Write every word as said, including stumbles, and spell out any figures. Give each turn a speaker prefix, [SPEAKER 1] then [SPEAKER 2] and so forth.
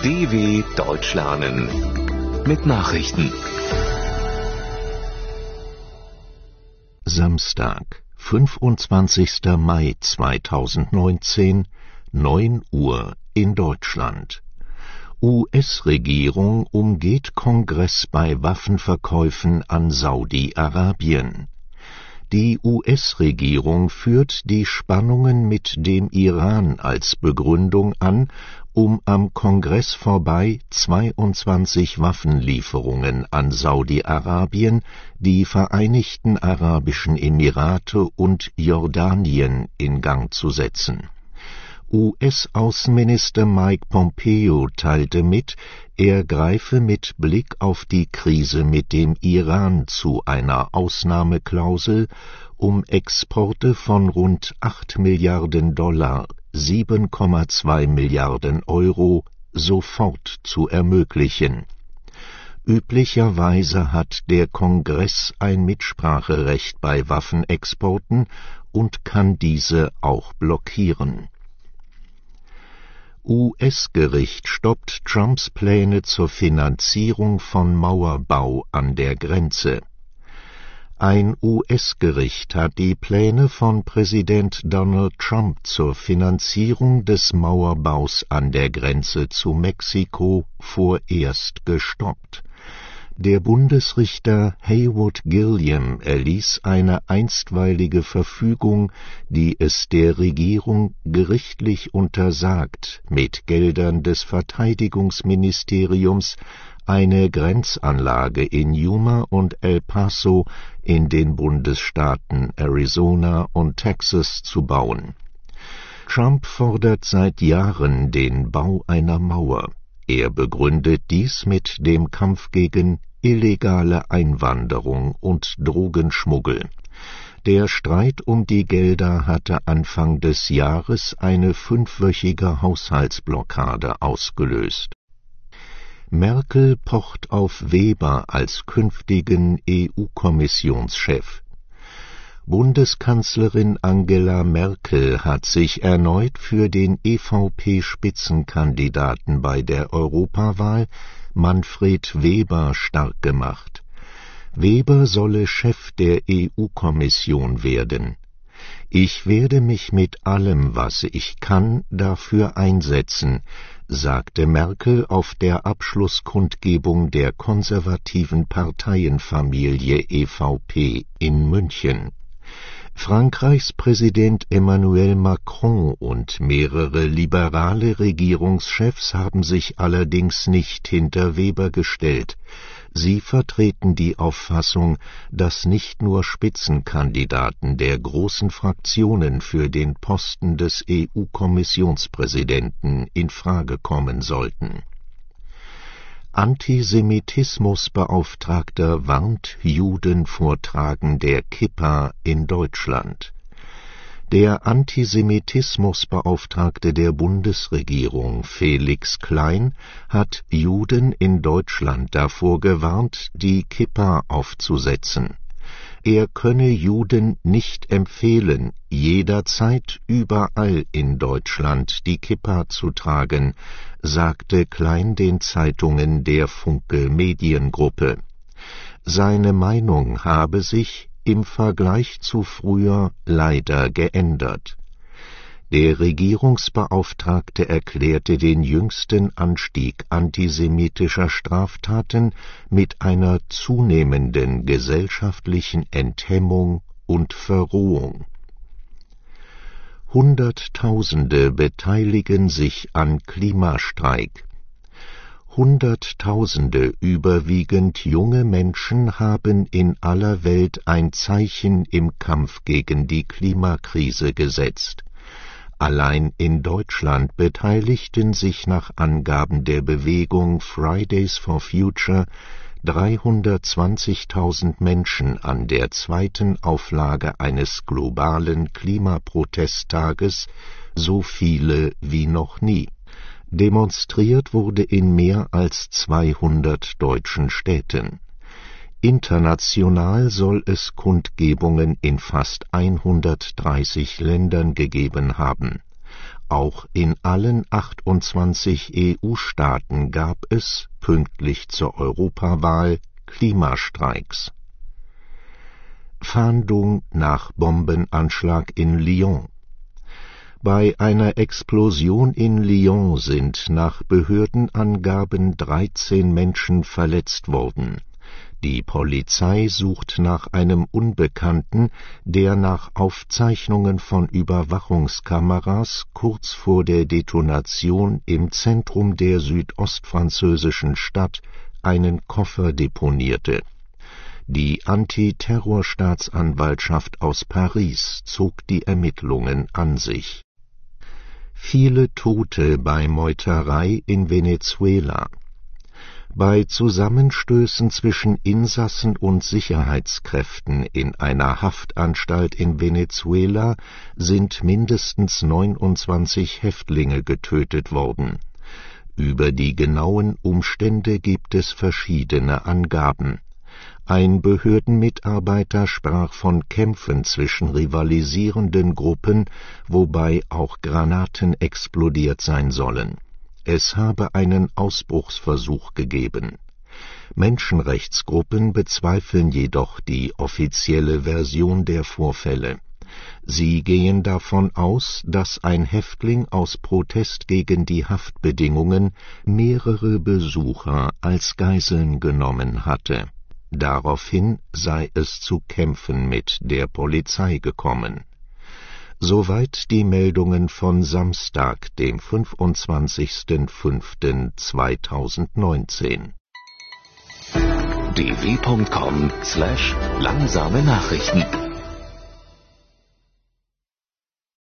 [SPEAKER 1] D W Deutsch lernen mit Nachrichten.
[SPEAKER 2] Samstag, fünfundzwanzigster Mai zweitausendneunzehn, neun Uhr in Deutschland. U S-Regierung umgeht Kongress bei Waffenverkäufen an Saudi-Arabien. Die U S-Regierung führt die Spannungen mit dem Iran als Begründung an, um am Kongress vorbei zweiundzwanzig Waffenlieferungen an Saudi-Arabien, die Vereinigten Arabischen Emirate und Jordanien in Gang zu setzen. U S-Außenminister Mike Pompeo teilte mit, er greife mit Blick auf die Krise mit dem Iran zu einer Ausnahmeklausel, um Exporte von rund acht Milliarden Dollar, sieben Komma zwei Milliarden Euro, sofort zu ermöglichen. Üblicherweise hat der Kongress ein Mitspracherecht bei Waffenexporten und kann diese auch blockieren. U S-Gericht stoppt Trumps Pläne zur Finanzierung von Mauerbau an der Grenze. Ein U S-Gericht hat die Pläne von Präsident Donald Trump zur Finanzierung des Mauerbaus an der Grenze zu Mexiko vorerst gestoppt. Der Bundesrichter Haywood Gilliam erließ eine einstweilige Verfügung, die es der Regierung gerichtlich untersagt, mit Geldern des Verteidigungsministeriums eine Grenzanlage in Yuma und El Paso in den Bundesstaaten Arizona und Texas zu bauen. Trump fordert seit Jahren den Bau einer Mauer. Er begründet dies mit dem Kampf gegen illegale Einwanderung und Drogenschmuggel. Der Streit um die Gelder hatte Anfang des Jahres eine fünfwöchige Haushaltsblockade ausgelöst. Merkel pocht auf Weber als künftigen E U-Kommissionschef. Bundeskanzlerin Angela Merkel hat sich erneut für den E V P-Spitzenkandidaten bei der Europawahl, Manfred Weber, stark gemacht. Weber solle Chef der E U-Kommission werden. Ich werde mich mit allem, was ich kann, dafür einsetzen, sagte Merkel auf der Abschlusskundgebung der konservativen Parteienfamilie E V P in München. Frankreichs Präsident Emmanuel Macron und mehrere liberale Regierungschefs haben sich allerdings nicht hinter Weber gestellt. Sie vertreten die Auffassung, dass nicht nur Spitzenkandidaten der großen Fraktionen für den Posten des E U-Kommissionspräsidenten in Frage kommen sollten. Antisemitismusbeauftragter warnt Juden vor Tragen der Kippa in Deutschland. Der Antisemitismusbeauftragte der Bundesregierung, Felix Klein, hat Juden in Deutschland davor gewarnt, die Kippa aufzusetzen. Er könne Juden nicht empfehlen, jederzeit überall in Deutschland die Kippa zu tragen, sagte Klein den Zeitungen der Funke Mediengruppe. Seine Meinung habe sich im Vergleich zu früher leider geändert. Der Regierungsbeauftragte erklärte den jüngsten Anstieg antisemitischer Straftaten mit einer zunehmenden gesellschaftlichen Enthemmung und Verrohung. Hunderttausende beteiligen sich an Klimastreik. Hunderttausende, überwiegend junge Menschen, haben in aller Welt ein Zeichen im Kampf gegen die Klimakrise gesetzt. Allein in Deutschland beteiligten sich nach Angaben der Bewegung Fridays for Future dreihundertzwanzigtausend Menschen an der zweiten Auflage eines globalen Klimaprotesttages, so viele wie noch nie. Demonstriert wurde in mehr als zweihundert deutschen Städten. International soll es Kundgebungen in fast hundertdreißig Ländern gegeben haben. Auch in allen achtundzwanzig E U-Staaten gab es, pünktlich zur Europawahl, Klimastreiks. Fahndung nach Bombenanschlag in Lyon. Bei einer Explosion in Lyon sind nach Behördenangaben dreizehn Menschen verletzt worden. Die Polizei sucht nach einem Unbekannten, der nach Aufzeichnungen von Überwachungskameras kurz vor der Detonation im Zentrum der südostfranzösischen Stadt einen Koffer deponierte. Die Antiterrorstaatsanwaltschaft aus Paris zog die Ermittlungen an sich. Viele Tote bei Meuterei in Venezuela. Bei Zusammenstößen zwischen Insassen und Sicherheitskräften in einer Haftanstalt in Venezuela sind mindestens neunundzwanzig Häftlinge getötet worden. Über die genauen Umstände gibt es verschiedene Angaben. Ein Behördenmitarbeiter sprach von Kämpfen zwischen rivalisierenden Gruppen, wobei auch Granaten explodiert sein sollen. Es habe einen Ausbruchsversuch gegeben. Menschenrechtsgruppen bezweifeln jedoch die offizielle Version der Vorfälle. Sie gehen davon aus, dass ein Häftling aus Protest gegen die Haftbedingungen mehrere Besucher als Geiseln genommen hatte. Daraufhin sei es zu Kämpfen mit der Polizei gekommen. Soweit die Meldungen von Samstag, dem fünfundzwanzigsten fünften zweitausendneunzehn.
[SPEAKER 1] d w punkt com slash langsame Nachrichten